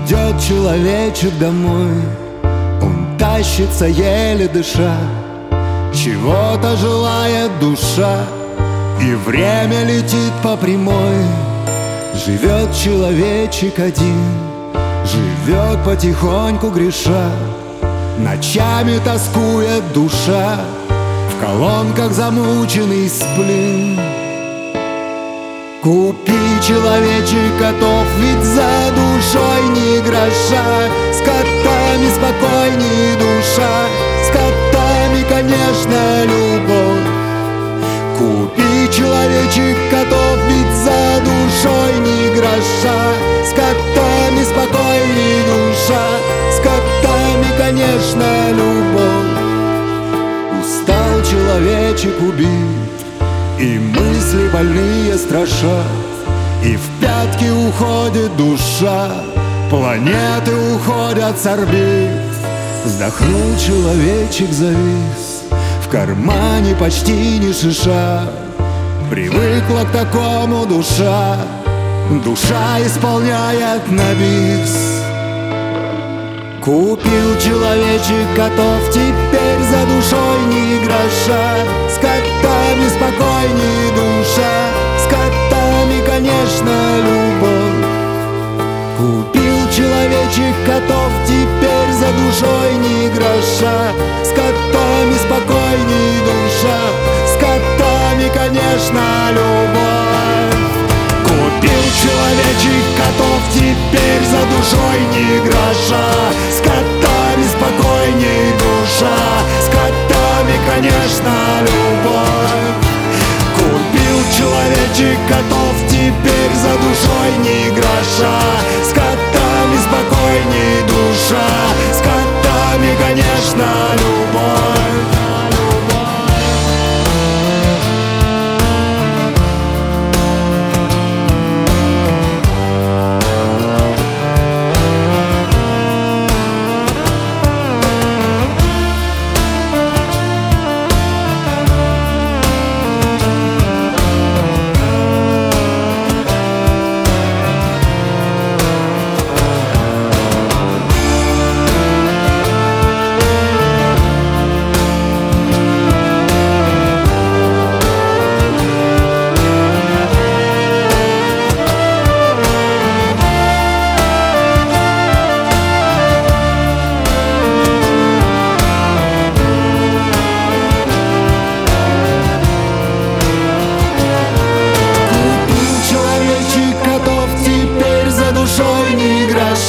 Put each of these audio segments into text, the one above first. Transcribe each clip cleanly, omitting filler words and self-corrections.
Идет человечек домой, он тащится, еле дыша, чего-то желает душа, и время летит по прямой. Живет человечек один, живет потихоньку греша, ночами тоскует душа, в колонках замученный сплин. Купи, человечек, котов, ведь за душой ни гроша. С котами спокойней душа, с котами, конечно, любовь. Купи, человечек, котов, ведь за душой ни гроша. С котами спокойней душа, с котами, конечно, любовь. Устал человечек убит, и мысли больные страшат, и в пятки уходит душа, планеты уходят с орбит. Вздохнул человечек, завис, в кармане почти не шиша. Привыкла к такому душа, душа исполняет на бис. Купил человечек котов, теперь за душой ни гроша. С котами спокойней душа, с котами, конечно, любовь. Купил человечек котов, теперь за душой ни гроша. С котами спокойней душа, с котами, конечно, любовь. Купил человечек котов, теперь за душой ни гроша. С котами спокойней душа, с котами, конечно, любовь. Купил человечек котов, теперь за душой ни гроша. С котами спокойней душа, с котами, конечно, любовь.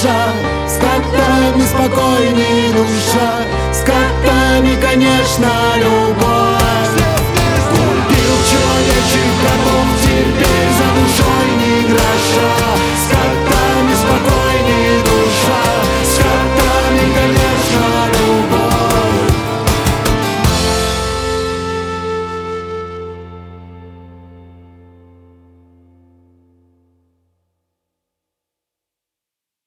С котами спокойней душа, с котами, конечно,